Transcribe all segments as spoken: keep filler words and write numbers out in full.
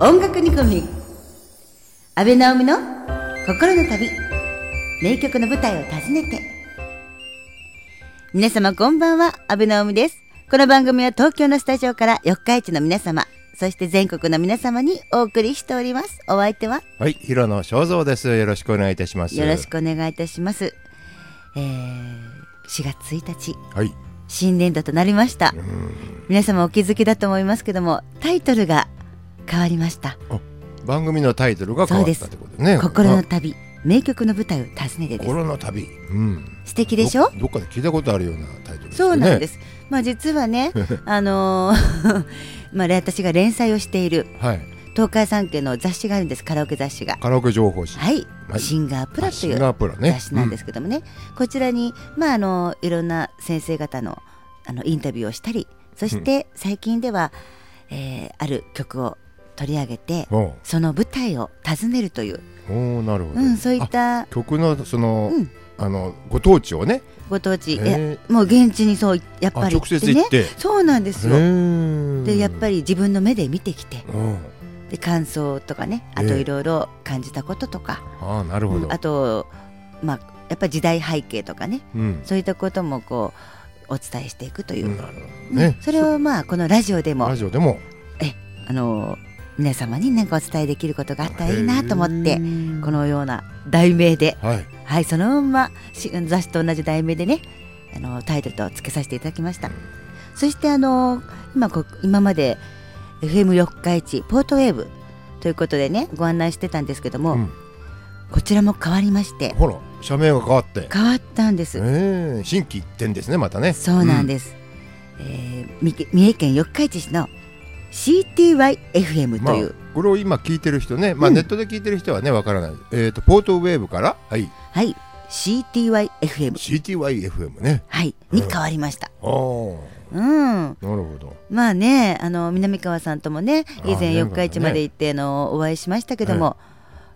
音楽煮込み安倍直美の心の旅、名曲の舞台を訪ねて。皆様こんばんは、安倍直美です。この番組は東京のスタジオから四日市の皆様、そして全国の皆様にお送りしております。お相手ははい、広野正蔵です。よろしくお願いいたします。 よろしくお願いいたします。えー、しがつついたち、 はい、 新年度となりました。皆様お気づきだと思いますけども、タイトルが変わりました。 番組のタイトルが変わったってことね。 心の旅、名曲の舞台を訪ねてです。 心の旅、うん、 素敵でしょ。 ど, どっかで聞いたことあるようなタイトルですよね。そうなんです。 まあ、実はねあのーまあ、私が連載をしている、はい、東海三家の雑誌があるんです。カラオケ雑誌が、 カラオケ情報誌、 はい、はい、シンガープラという雑誌なんですけどもね、うん、こちらに、まあ、あのいろんな先生方の、あのインタビューをしたり、そして最近では、うん、えー、ある曲を取り上げてその舞台を訪ねるという、 お、なるほど、 うん、そういった曲のその、うん、あのご当地をね、 ご当地、えもう現地にそうやっぱり行ってね、 直接行って、 そうなんですよ。でやっぱり自分の目で見てきて、で感想とかね、あといろいろ感じたこととか、 えー、あ, なるほど、 うん、あと、まあ、やっぱり時代背景とかね、うん、そういったこともこうお伝えしていくという、うん、なるほどね、うん、それをまあこのラジオでもラジオでもえあの皆様に何かお伝えできることがあったらいいなと思って、このような題名で、はい、はい、そのまま雑誌と同じ題名でね、あのタイトルと付けさせていただきました。そしてあの 今, 今まで エフエム 四日市ポートウェーブということでねご案内してたんですけども、うん、こちらも変わりまして、 ほら社名が変わって変わったんです、 えー、新規一点ですね、またね。 そうなんです、うん、えー、三重県四日市市の シーティーワイエフエム という、まあ、これを今聞いてる人ね、まあ、ネットで聞いてる人はねわからない、えー、とポートウェーブからはい、 はい、シーティーワイエフエムシーティーワイエフエム ね、 はい、に変わりました。 うん、 うん、 なるほど。 まあね、あの南川さんともね以前四日市まで行って、ね、のお会いしましたけども、はい、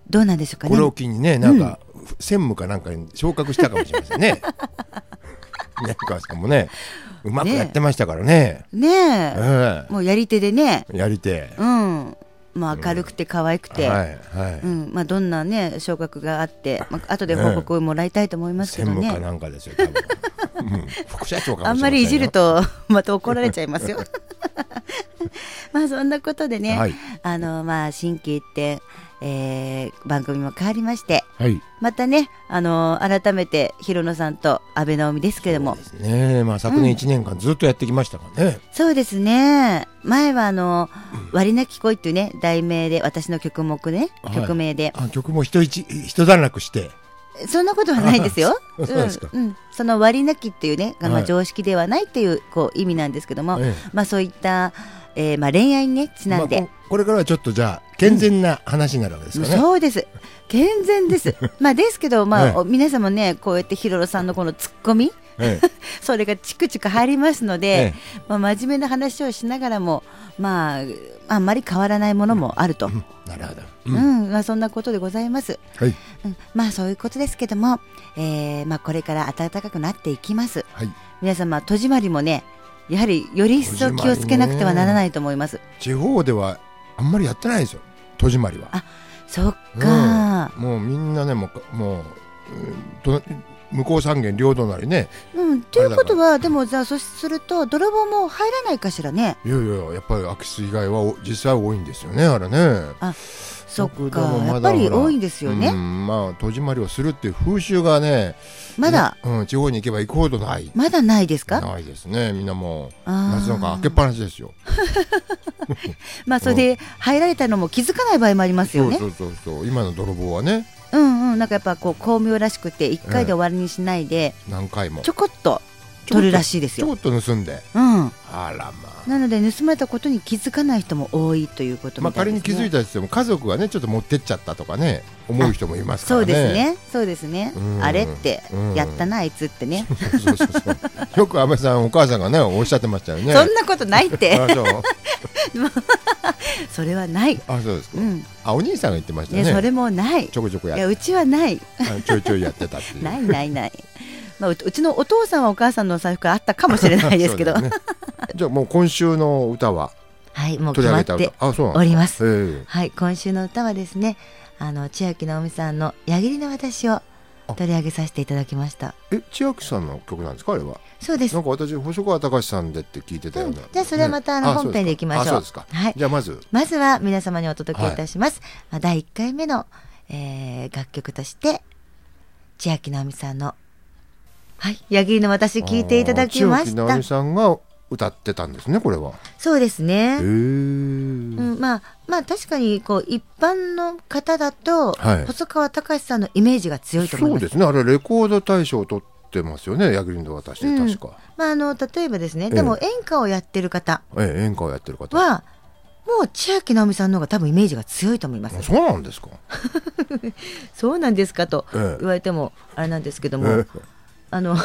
どうなんでしょうかね。 これを機にね、なんか、うん、専務かなんかに昇格したかもしれませんね南川さんもねうまくやってましたからね。 ねえ、えー、もうやり手でね、 やり手、 うん、まあ、明るくて可愛くて、うん、はいはい、うん、まあ、どんなね昇格があって、まあ後で報告をもらいたいと思いますけどね。 専務かなんかですよ多分うん、副社長かもしれませんよ。 あんまりいじるとまた怒られちゃいますよまあそんなことでね、はい、あのまあ心機一転、えー、番組も変わりまして、はい、またね、あの改めて広野さんと安倍直美ですけれども、 そうですね、まあ、昨年いちねんかんずっとやってきましたからね、うん、 そうですね。前はあの、うん、割りなき恋っていうね題名で私の曲目ね、はい、曲名であ曲も一一一段落してそんなことはないですよ。そ, うんうん、その割りなきっていうね、まあ、常識ではないっていう、こう意味なんですけども、ええ、まあ、そういった、えーまあ、恋愛にねちなんで、 まあ、こ, これからはちょっとじゃあ健全な話になるわけですかね、 うん、そうです、健全ですまあですけど、まあええ、皆さんもねこうやって広野さんのこのツッコミ、ええ、それがチクチク入りますので、ええ、まあ、真面目な話をしながらも、まあ、あんまり変わらないものもあると、うん、 なるほど、 うんうん、まあ、そんなことでございます、はい、うん、まあそういうことですけども、えーまあ、これから暖かくなっていきます、はい、皆様戸締まりもねやはりより一層気をつけなくてはならないと思います。 地方ではあんまりやってないですよ、戸締まりは。 あ、そっか、 うん、もうみんなねもう、もう、うん、と向こう三軒両隣ね、 うん、ということはでもじゃあそうすると泥棒も入らないかしらね。 いやいややっぱり空き巣被害は実際多いんですよね、あれね。 あ、そっか、やっぱり多いんですよね、 うん、まあ、戸締まりをするっていう風習がねまだ、 うん、地方に行けば行くほどない。 まだないですか。 ないですね、みんなもう夏なんか開けっぱなしですよまあそれで入られたのも気づかない場合もありますよね。 そうそうそうそう、今の泥棒はね、 うんうん、なんかやっぱこう巧妙らしくていっかいで終わりにしないで、ええ、何回もちょこっと取るらしいですよ。 ちょっと盗んで、 うん、 あらまあ、 なので盗まれたことに気づかない人も多いということみたいですね。まあ、 仮に気づいたとしても家族がねちょっと持ってっちゃったとかね思う人もいますからね。 そうですね、そうですね、あれってやったなあいつってねそうそうそうそうよく安倍さんお母さんがねおっしゃってましたよね。 そんなことないってあ、そうそれはない。 あ、そうですか、うん、あ、お兄さんが言ってましたね。 いやそれもない、 ちょこちょこやって、 いやうちはないちょいちょいやってたっていうないないないまあ、うちのお父さんはお母さんの財布があったかもしれないですけどね、じゃあもう今週の歌ははいもう決まっております。はい、今週の歌はですね、あの千秋直美さんの矢切の私を取り上げさせていただきました。 え、千秋さんの曲なんですか、あれは。 そうです。 なんか私細川隆さんでって聞いてたような、うん、 じゃあそれはまたあの本編でいきましょう。 あ、そうですか。はい、じゃあまずまずは皆様にお届けいたします、はい、だいいっかいめの、えー、楽曲として千秋直美さんのはい矢切の私聞いていただきました。 千秋直美さんが歌ってたんですね、これは。 そうですね。 へー、 うん、まあまあ確かにこう一般の方だと、はい、細川隆さんのイメージが強いと思います。 そうですね、あれレコード大賞を取ってますよね、矢切の私で確か、うん、 まあ、あの例えばですね、ええ、でも演歌をやってる方は、 ええ、演歌をやってる方はもう千秋直美さんの方が多分イメージが強いと思います。 そうなんですかそうなんですかと言われてもあれなんですけども、ええ、あの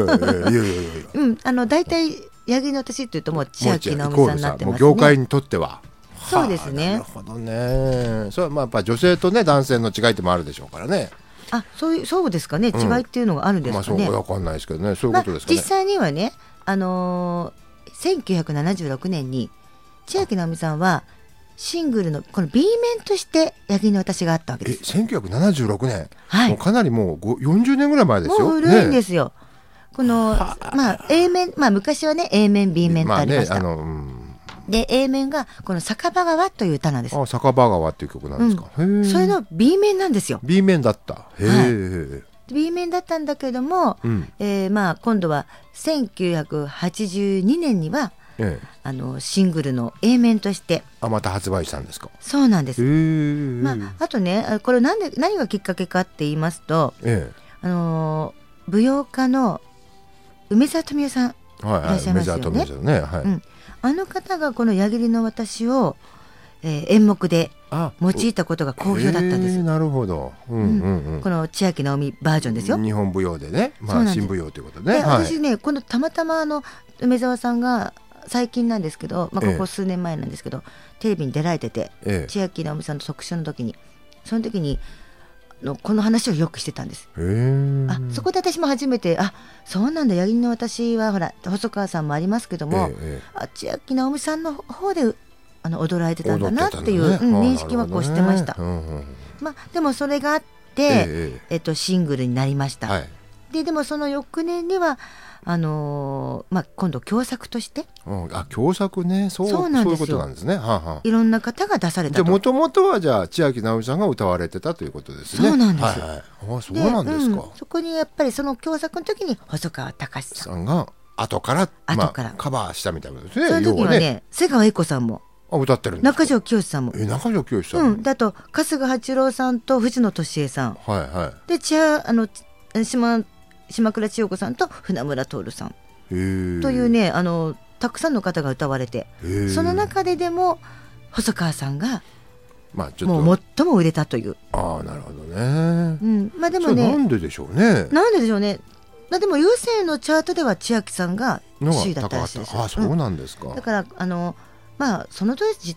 大体矢切の私っていうともう千秋直美さんになってますね。 業界にとってはそうですね。 なるほどね。それはまあやっぱ女性とね男性の違いってもあるでしょうからね。 あ、そういうそうですかね、違いっていうのがあるんですかね。 うん、まあそうわかんないですけどね、そういうことですかね。 まあ、実際にはね、あのー、せんきゅうひゃくななじゅうろくねんに千秋直美さんはシングルのこの B 面として矢切の私があったわけです。 え、せんきゅうひゃくななじゅうろくねん、 はい、 もうかなりもうよんじゅうねんぐらい前ですよ。 もう古いんですよ、ね、このまあ A 面、まあ昔はね A 面 B 面とありました。まあね、あの、うん、で A 面がこの酒場川という歌なんです。 あ、酒場川っていう曲なんですか、 うん、それの B 面なんですよ。 B 面だった。へー、はい、 B 面だったんだけれども、うん、えー、まあ今度はせんきゅうひゃくはちじゅうにねんには、ええ、あのシングルの A 面としてあまた発売したんですか。 そうなんです。まあ、あとねこれなんで何がきっかけかって言いますと、ええ、あの舞踊家の梅沢富美男さんいらっしゃいますよね。はいはい、ね、はい、うん、あの方がこの矢切の私を、えー、演目で用いたことが好評だったんです。 えー、なるほど、うんうんうん、 この千秋直美バージョンですよ。 日本舞踊でね、まあ、新舞踊ということで、ね、 で私ね、このたまたまあの梅沢さんが最近なんですけど、まあ、ここ数年前なんですけど、ええ、テレビに出られてて、ええ、千秋直美さんの特集の時にその時にのこの話をよくしてたんです。あそこで私も初めてあそうなんだ、矢切の私はほら細川さんもありますけども、ええ、あ千秋直美さんの方であの踊られてたんだなっていう、ね、うん、認識はこうしてました。うんうん、まあ、でもそれがあって、えええっと、シングルになりました。はい、ででもその翌年にはあのーまあ、今度共作として、 うん、あ共作ね、そう、そうなんですよ。そういうことなんですね。はあはあ、 いろんな方が出されたと。 もともとはじゃあ千秋直美さんが歌われてたということですね。 そうなんです。 はいはい、あそうなんですか。 うん、そこにやっぱりその共作の時に細川隆さんさんが後から後から、まあ、カバーしたみたいなですね。 その時はね、ね瀬川栄子さんもあ歌ってるんですか。 中条きよしさんもえ中条きよしさんも、 うん、だと春日八郎さんと藤野俊恵さん、はいはい、で千あの島島倉千代子さんと船村徹さんというね、あのたくさんの方が歌われて、その中ででも細川さんが、まあ、ちょっともう最も売れたという。 ああなるほどね、 うん、まあでもねなんででしょうね。 なんででしょうね。まあ、でも郵政のチャートでは千秋さんが首位だったらしいです。 あそうなんですか、 うん、だからあのまあその当時って、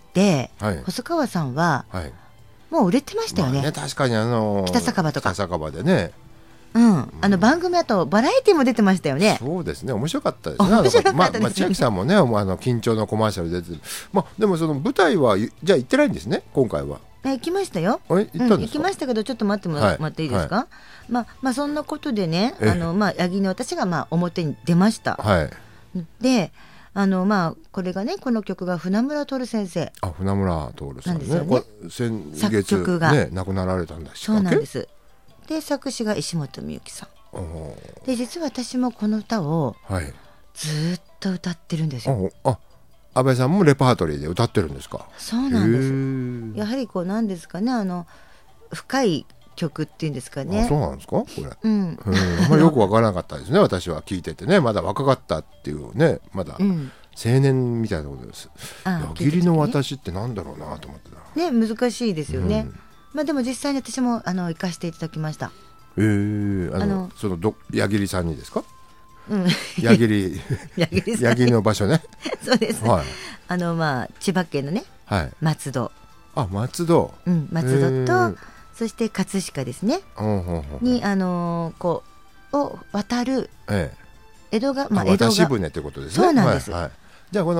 はい、細川さんは、はい、もう売れてましたよね。まあ、ね確かにあの北酒場とか北酒場でね、 うん、あの番組あとバラエティも出てましたよね。 そうですね、面白かったですね。面白かったですね。まあ、千秋さんもね、あの緊張のコマーシャル出てる。まあでもその舞台はじゃあ行ってないんですね、今回は。 え行きましたよ。 行ったんですか。うん、 行きましたけどちょっと待ってもら、はい、待っていいですか。はい、まあまあそんなことでね、あのまあ八木の私がまあ表に出ました。はい。で。あのまあこれがねこの曲が船村徹先生。あ船村徹さんね。これ先月作曲が、ね、亡くなられたんだし。 そうなんです。で作詞が石本美由紀さん。で実は私もこの歌をずっと歌ってるんですよ。 あ安倍さんもレパートリーで歌ってるんですか。 そうなんです。やはりこうなんですかね、あの深い曲っていうんですかね。 あそうなんですかこれ。うん。あんまりよくわからなかったですね私は聞いててね。まだ若かったっていうね、まだ青年みたいなことです。矢切の私ってなんだろうなと思ってた。ね難しいですよね。うん、まあでも実際に私もあの行かせていただきました。 えー、あのあのそのど矢切さんにですか。うん、矢切矢切の場所ね。 そうです、はい、あのまあ千葉県のね、はい、松戸。 あ松戸、 うん、松戸とそして葛飾ですね、にあのー、こうを渡る江戸が、 まあ、江戸が渡し船ってことですね。 そうなんです、 はいはい、じゃあこの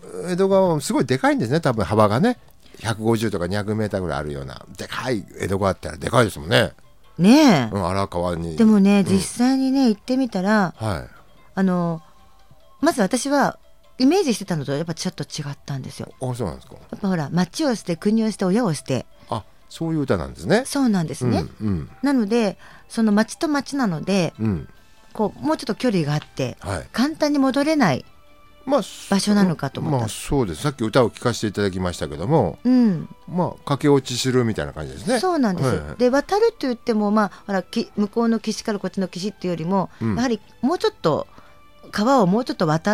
江戸川はすごいでかいんですね、多分幅がね。ひゃくごじゅうとかにひゃくメーターぐらいあるようなでかい江戸川ってでかいですもんね。 ねえ、 うん、荒川に。 でもね、うん、実際にね行ってみたら、 はい、 あのまず私はイメージしてたのとやっぱちょっと違ったんですよ。 あ、そうなんですか。 やっぱほら町を捨て国を捨て親を捨て、 あ、そういう歌なんですね。 そうなんですね、 うんうん、 なのでその町と町なので、 うん、 こうもうちょっと距離があって、 はい、 簡単に戻れない場所なのかと思った、 まあ、そうです。さっき歌を聴かせていただきましたけども、 うん、 まあ駆け落ちするみたいな感じですね。 そうなんです、 はい、 で渡ると言っても、まあ、ほらき向こうの岸からこっちの岸っていうよりも、うん、やはりもうちょっと川をもうちょっと渡って、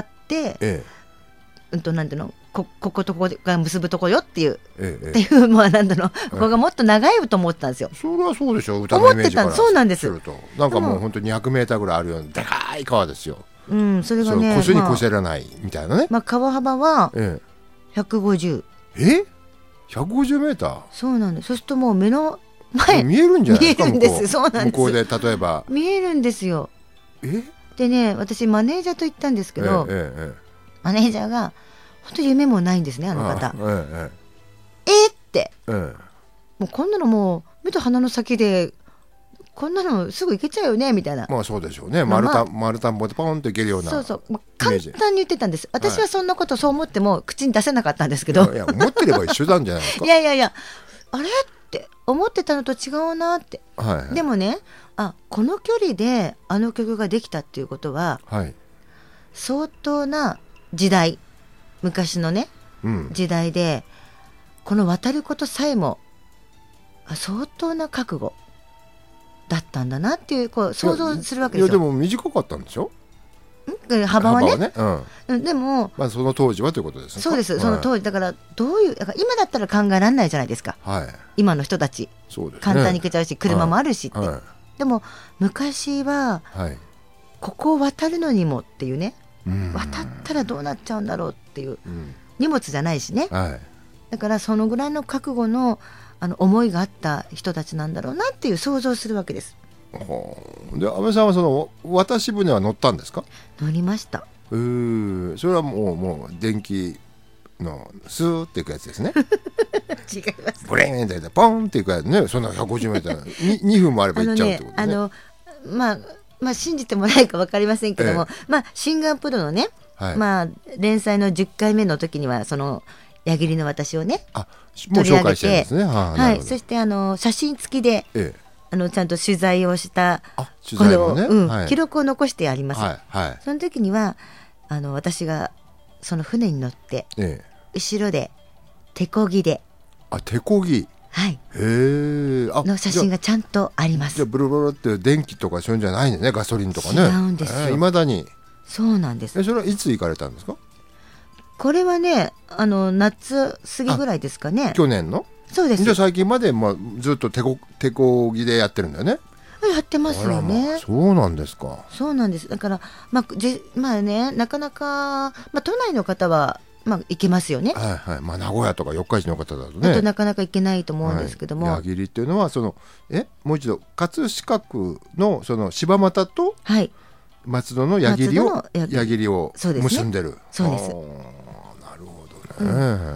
ええ、うんとなんていうの こ, こことここが結ぶとこよっていう、ええ、っていうまあなんだろう、ええ、ここがもっと長いと思ったんですよ。 それはそうでしょう、歌のイメージからそうなんです。 なんかもう本当ににひゃくメーターぐらいあるようなでかい川ですよ。 うん、それがね、 越すに越せらないみたいなね、 まあ、川幅はひゃくごじゅう、 ええ、ひゃくごじゅうメーター。 そうなんです。そうするともう目の前見えるんじゃないですか。 見えるんです。そうなんです。 向こうで例えば見えるんですよ。 えでね、私マネージャーと行ったんですけど、ええええ、マネージャーが本当に夢もないんですね、あの方。ああ、えええー、って、ええ、もうこんなのもう目と鼻の先でこんなのすぐ行けちゃうよねみたいな。 まあそうでしょうね。丸太、まあ、丸太んぼでポンといけるような。 そうそう、まあ、簡単に言ってたんです。私はそんなことそう思っても口に出せなかったんですけど、 はい、いや思ってれば一緒なんじゃないですか。 いやいやいや、あれって思ってたのと違うなって、はいはい、でもね、あ、この距離であの曲ができたっていうことは、はい、相当な時代、昔のね、うん、時代でこの渡ることさえも相当な覚悟だったんだなっていう、こう想像するわけですよ。 いやでも短かったんでしょ、 ん幅はね、 幅はね、 うん、でも、 まあ、その当時はということですね。 そうです、はい、その当時だからどういう、だから今だったら考えられないじゃないですか、はい、今の人たちそうです、ね、簡単に行けちゃうし車もあるしって、はいはい、でも昔は、はい、ここを渡るのにもっていうね、渡ったらどうなっちゃうんだろうっていう、うん、荷物じゃないしね、はい、だからそのぐらいの覚悟のあの思いがあった人たちなんだろうなっていう想像するわけです。 で、安倍さんはその渡し船は乗ったんですか？ 乗りました。 えー、それはもう、もう電気のスーっていくやつですね。 違います。 ブレーンってポンっていくやつね。そんなひゃくごじゅうメートル に, にふんもあれば行っちゃうってことね。 あの、まあまあ、信じてもないか分かりませんけども、ええ、まあ、シンガポールのね、はい、まあ、連載のじゅっかいめの時にはその矢切の私をね、あ、もう紹介してるんですね。はあ、はい、そしてあの写真付きで、ええ、あのちゃんと取材をした取材もね、 うん、 はい、 記録を残してあります、 はいはい、 その時にはあの私がその船に乗って、ええ、後ろで手漕ぎで、 あ、手漕ぎ、 はい、 へー、あの写真がちゃんとあります。 じゃあブルブルって電気とかそういうんじゃないんね、ガソリンとかね。 違うんですよ、 いまだに。 そうなんです。 え、それはいつ行かれたんですか？ これはね、あの夏過ぎぐらいですかね。 去年の？そうです。じゃあ最近まで、まあ、ずっと手こ手こぎでやってるんだよね。 やってますよね、 まあ、そうなんですか。 そうなんです。だから、まあじまあね、なかなか、まあ、都内の方は、まあ、行けますよね。 はいはい、まあ、名古屋とか四日市の方だとね、 あとなかなか行けないと思うんですけども、 はい、矢切っていうのはそのえもう一度葛飾区のその柴又と松戸の矢切を、はい、矢切を結んでる。 そうです、ね、そうです。うん、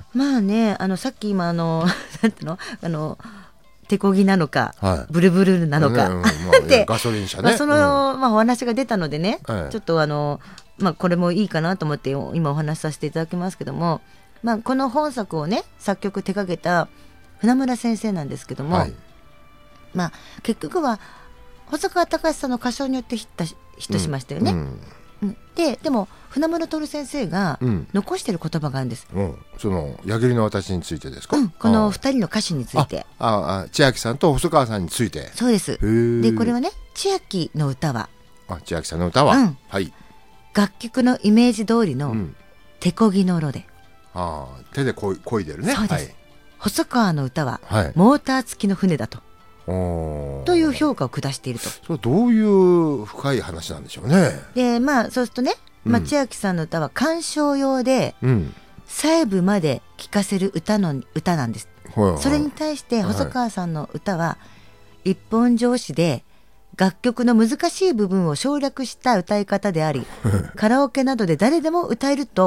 まあね、あのさっき今あのなんていうの、あの手漕ぎなのか、はい、ブルブルなのか、ね、うん、まあ、ガソリン車ね、 まあ、その、うん、まあ、お話が出たのでね、はい、ちょっとあの、まあ、これもいいかなと思って今お話しさせていただきますけども、まあ、この本作をね作曲手掛けた船村先生なんですけども、はい、まあ、結局は細川たかしさんの歌唱によってヒット し, ヒットしましたよね、うんうんで, でも船村徹先生が残している言葉があるんです、 うん、その矢切の私についてですか、 うん、このふたりの歌詞について、 あああ千秋さんと細川さんについて。 そうです。でこれはね、千秋の歌は、 あ、千秋さんの歌は、うん、はい、 楽曲のイメージ通りの手漕ぎの路で、うん、 あ、手でこい、こいでるね。 そうです、はい、細川の歌は、 はい、 モーター付きの船だとという評価を下していると。 それはどういう深い話なんでしょうね。 で、まあ、そうするとね、まあ、千秋さんの歌は鑑賞用で、うん、細部まで聴かせる歌の歌なんです、はいはい、それに対して細川さんの歌は、はい、一本上詞で楽曲の難しい部分を省略した歌い方でありカラオケなどで誰でも歌えると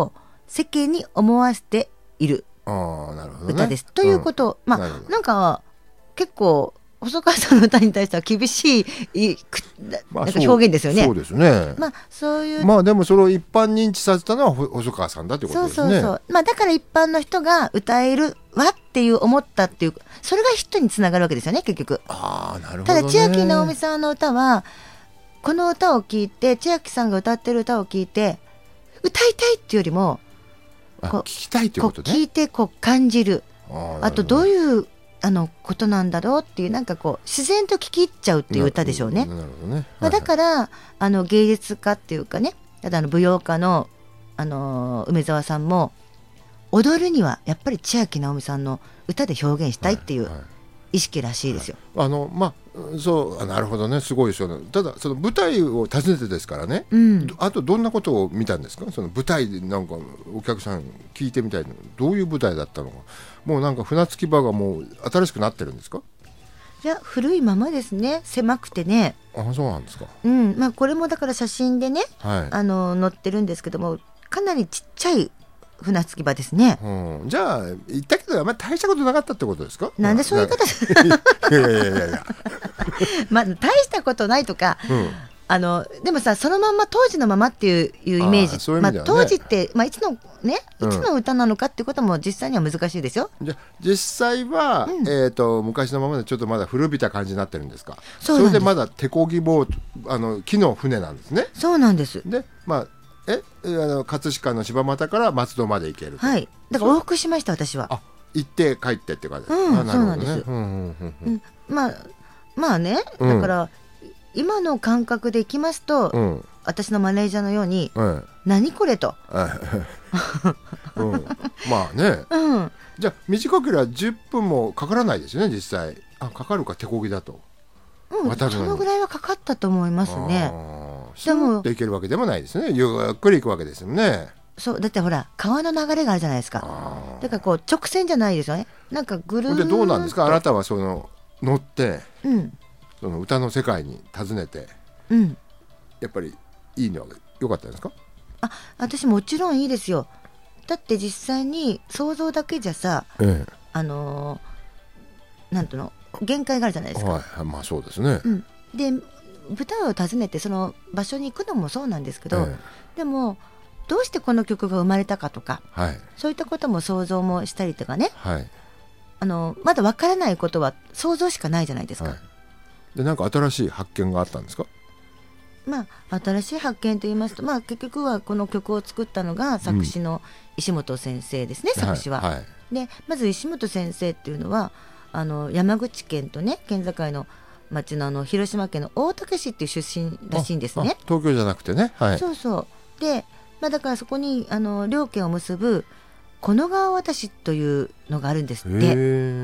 世間に思わせている歌です。ということ、うん、まあなんか結構細川さんの歌に対しては厳しいなんか表現ですよね。 そうですね。 まあそういうまあでもそれを一般認知させたのは細川さんだってことですね。そうそうそう。 まあだから一般の人が歌えるわっていう思ったっていうそれがヒットにつながるわけですよね結局。 ああなるほどね。 ただ千秋直美さんの歌はこの歌を聴いて千秋さんが歌ってる歌を聴いて歌いたいっていうよりもこう聞きたいということね。 聞いてこう感じる。あ, あとどういうあのことなんだろうっていうなんかこう自然と聞き入っちゃうっていう歌でしょうね。 なるほどね。はいはい、 まあ、だからあの芸術家っていうかねただあの舞踊家の、あのー、梅沢さんも踊るにはやっぱり千秋直美さんの歌で表現したいっていう意識らしいですよ。 はいはい、あのまあそうなるほどねすごいですよね。ただその舞台を訪ねてですからね、うん、あとどんなことを見たんですか。その舞台でなんかお客さん聞いてみたいのどういう舞台だったのか。もうなんか船着き場がもう新しくなってるんですか。 いや古いままですね。狭くてね。 あそうなんですか。 うんまあ、これもだから写真でね、 はい、 あの載ってるんですけどもかなりちっちゃい船着き場ですね。 うん、じゃあ行ったけどあんまり大したことなかったってことですか。 なんでそういうこといやいやいやいやまあ大したことないとか、うん、あのでもさそのまま当時のままっていう、いうイメージ。 そういう意味ではね、 まあ、当時って、まあ、いつのねいつの歌なのかっていうことも実際には難しいですよ。 じゃ実際は、うんえー、と昔のままでちょっとまだ古びた感じになってるんですか。 そうなんです。 それでまだ手漕ぎボートあの木の船なんですね。 そうなんです。 でまあえあの葛飾の柴又から松戸まで行ける。 はいだから往復しました私は。 あ行って帰ってって感じです。 うん、 あなるほどね。そうなんです。 まあまあねだから、うん、今の感覚でいきますと、うん、私のマネージャーのように、うん、何これと、 うん、まあね、うん、じゃあ短ければじゅっぷんもかからないですよね実際。あかかるか手漕ぎだと、 うん、そのぐらいはかかったと思いますね。 でもで行けるわけでもないですね。ゆっくり行くわけですよね。 そうだってほら川の流れがあるじゃないですか。だからこう直線じゃないですよね。なんかぐるーっと。 でどうなんですかあなたはその乗って、うん、その歌の世界に訪ねて、うん、やっぱりいいのは良かったですか。 あ私もちろんいいですよ。だって実際に想像だけじゃさ、ええ、あのー、なんていうの限界があるじゃないですか。 はい、まあそうですね、 うん、で舞台を訪ねてその場所に行くのもそうなんですけど、ええ、でもどうしてこの曲が生まれたかとか、はい、そういったことも想像もしたりとかね、はい、あのまだ分からないことは想像しかないじゃないですか。はい、 でなんか新しい発見があったんですか。 まあ、新しい発見といいますと、まあ、結局はこの曲を作ったのが作詞の石本先生ですね、うん、作詞は、はいはい、でまず石本先生っていうのはあの山口県とね県境の町 の, あの広島県の大竹市っていう出身らしいんですね。 東京じゃなくてね、はい、 そうそうで、まあ、だからそこにあの両県を結ぶこの川渡しというのがあるんですって。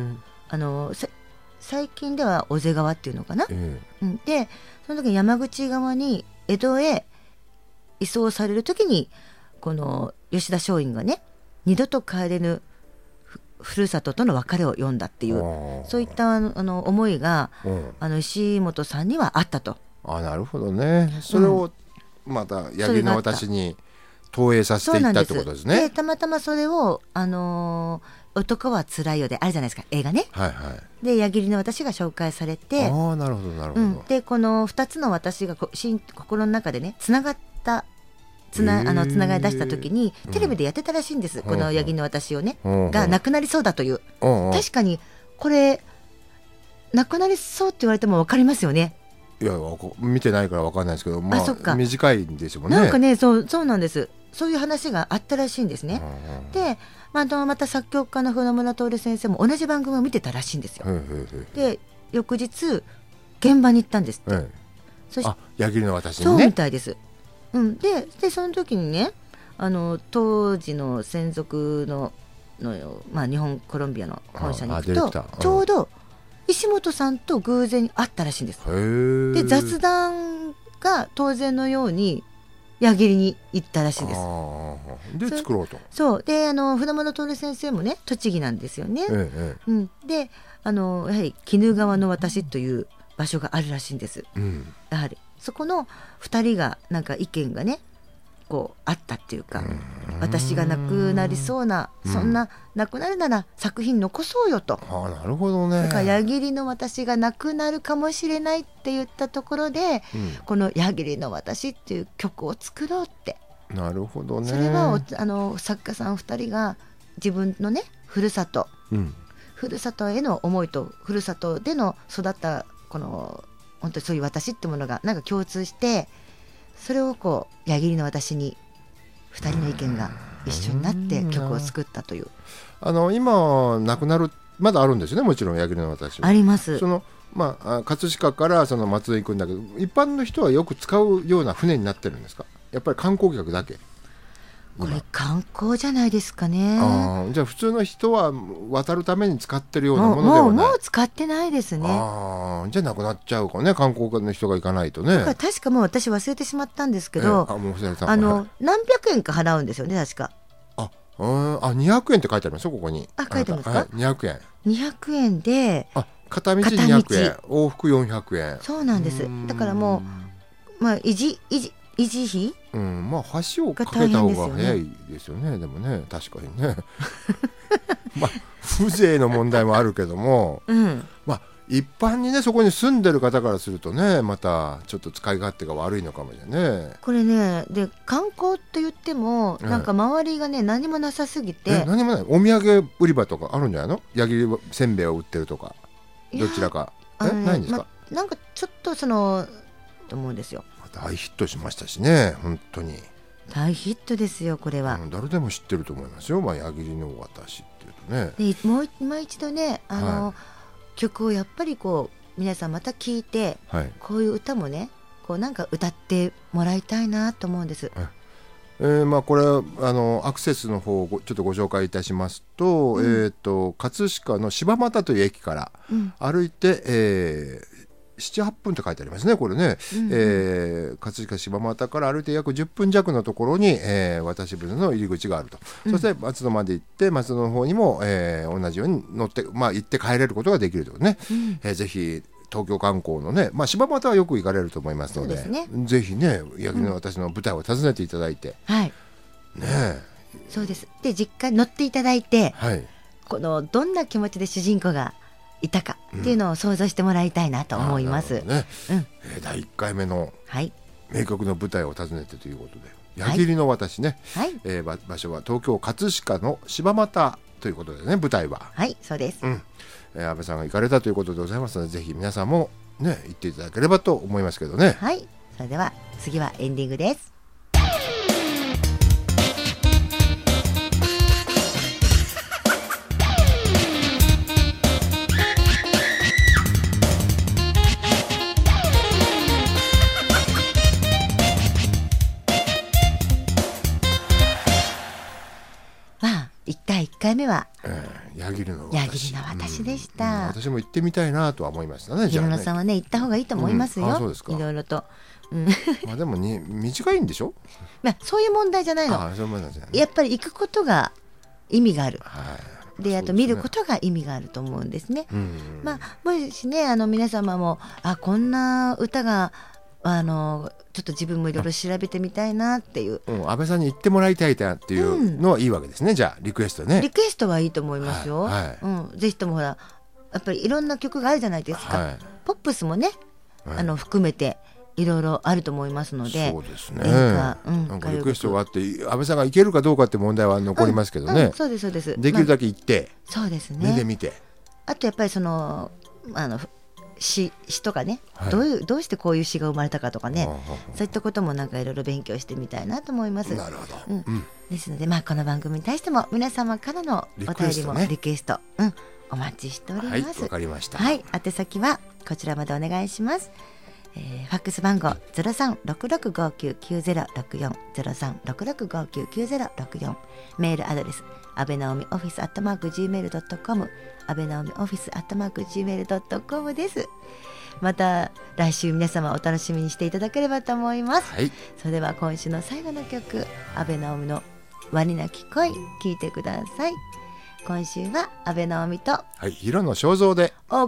あの最近では小瀬川っていうのかな、えーうん、でその時に山口側に江戸へ移送される時にこの吉田松陰がね二度と帰れぬふるさととの別れを読んだっていうそういったあの思いが、うん、あの石本さんにはあったと。 あなるほどね。それをまた八木の私に投影させていったってことですね。 でたまたまそれをあのー男はつらいよであるじゃないですか映画ね、はいはい、で矢切の私が紹介されてあなるほどなるほど、うん、 でこのふたつの私がこ心の中でねつながったつな、あのつながり出した時にテレビでやってたらしいんです、うん、この矢切の私をね、うん、がなくなりそうだという、うん、確かにこれなくなりそうって言われても分かりますよね。 いや見てないから分かんないですけど、まあ、あそっか短いんですもんね。 なんかねそう、そうなんです。そういう話があったらしいんですね。でまあ、また作曲家の船村徹先生も同じ番組を見てたらしいんですよ。で翌日現場に行ったんですって。 そしあ矢切の私にね。 そうみたいです、うん、で, でその時にねあの当時の専属 の, の、まあ、日本コロンビアの本社に行くとちょうど石本さんと偶然に会ったらしいんです。で雑談が当然のように矢切に行ったらしいです。 で作ろうと。 そうであの船村徹先生もね栃木なんですよね、ええうん、であのやはり鬼怒川の私という場所があるらしいんです、うん、やはりそこのふたりがなんか意見がねこうあったっていうか、私が亡くなりそうな、うん、そんな亡くなるなら作品残そうよと。 あ、なるほどね。 だから矢切の私が亡くなるかもしれないって言ったところで、うん、この矢切の私っていう曲を作ろうって。 なるほどね。 それはあの作家さんふたりが自分のねふるさと、うん、ふるさとへの思いとふるさとでの育ったこの本当にそういう私ってものがなんか共通して、それをこう矢切の私にふたりの意見が一緒になって曲を作ったという。 あの今亡くなるまだあるんですよね、もちろん矢切の私は。 あります。 そのまあ、葛飾からその松江行くんだけど、一般の人はよく使うような船になってるんですか？やっぱり観光客だけ？ これ観光じゃないですかね。 あ、じゃあ普通の人は渡るために使ってるようなものではない。もう、 もう使ってないですね。 あ、じゃあなくなっちゃうかね、観光客の人が行かないとね。 だから確かもう私忘れてしまったんですけど、 あ、もう忘れた。 あの、はい、何百円か払うんですよね確か。 あ、あ、にひゃくえんって書いてありますよここに。 あ、書いてますか？はい、 にひゃくえん。 にひゃくえんで、 あ、片道にひゃくえん、往復よんひゃくえん。 そうなんです。だからもうまあ維持維持維持費、 うん、まあ橋を架けた方が早いですよね。でもね、確かにねまあ風情の問題もあるけども、うん、まあ一般にねそこに住んでる方からするとね、またちょっと使い勝手が悪いのかもしれないね。 これね、で観光と言ってもなんか周りがね、何もなさすぎて。 え、何もない。お土産売り場とかあるんじゃないの？矢切せんべいを売ってるとか、どちらか。え、ね、ないんですか？ ま、なんかちょっとそのと思うんですよ。 大ヒットしましたしね、本当に大ヒットですよこれは、 うん、誰でも知ってると思いますよ、まあ、矢切の私っていうとね。 でもう今一度ね、あの、はい、曲をやっぱりこう皆さんまた聴いて、はい、こういう歌もねこうなんか歌ってもらいたいなと思うんです。はい、 えーまあ、これあのアクセスの方をちょっとご紹介いたしますと、うん、えー、と葛飾の柴又という駅から歩いて、うん、えーななはっぷんと書いてありますねこれね、うんうん、えー、葛飾柴又から歩いて約じゅっぷん弱のところに、えー、渡し船の入り口があると、うん、そして松戸まで行って松戸の方にも、えー、同じように乗って、まあ、行って帰れることができるというね、うん、えー、ぜひ東京観光のね、まあ、柴又はよく行かれると思いますの で, で、ね、ぜひね矢切の私の舞台を訪ねていただいて、うん、はい、ね、 そうです。で実家に乗っていただいて、はい、このどんな気持ちで主人公がいたかっていうのを想像してもらいたいなと思います。うん、ね、 うん、えー、だいいっかいめの名曲の舞台を訪ねてということで、矢切の私ね、はい、えー、場所は東京葛飾の柴又ということでね、舞台は。 はい、そうです。うん、 えー、安倍さんが行かれたということでございますので、ぜひ皆さんもね行っていただければと思いますけどね。 はい、それでは次はエンディングです。だいいっかいめは、 えー、矢切の私、矢切の私でした、うん、 私も行ってみたいなとは思いましたね。 ひろのさんはね行った方がいいと思いますよ、うん、あ、そうですか。いろいろと、 うん、まあでもに短いんでしょ、 まあ、そういう問題じゃないの。 あ、そういう問題じゃない、 やっぱり行くことが意味がある、はい、であと見ることが意味があると思うんですね。うん、まあ、もしねあの皆様もあこんな歌があのちょっと自分もいろいろ調べてみたいなっていう、 うん、安倍さんに言ってもらいたいなっていうのはいいわけですね、うん、じゃあリクエストね。 リクエストはいいと思いますよ、はいはい、うん、ぜひともほらやっぱりいろんな曲があるじゃないですか、はい、ポップスもね、はい、あの含めていろいろあると思いますので。 そうですね、うん、なんかリクエストがあって安倍さんが行けるかどうかって問題は残りますけどね、 うんうん、そうですそうです。 できるだけ行って、 まあ、そうですね、 目で見て、 あとやっぱりそのあの詩, 詩とかね、はい、どういうどうしてこういう詩が生まれたかとかね、そういったこともなんかいろいろ勉強してみたいなと思います。 なるほど、 うんうん、ですので、まあ、この番組に対しても皆様からのお便りもリクエスト、うん、お待ちしております。 はい、わかりました。 はい、宛先はこちらまでお願いします。えー、ファックス番号 ゼロさんろくろくごきゅうきゅうゼロろくよん ゼロさんろくろくごきゅうきゅうゼロろくよん、メールアドレス安倍直美オフィスアットマーク ジーメールドットコム 安倍直美オフィスアットマーク ジーメールドットコム です。また来週皆様お楽しみにしていただければと思います、はい、それでは今週の最後の曲安倍直美の輪になき恋聴いてください。今週は安倍直美と、 はい、平野正蔵でお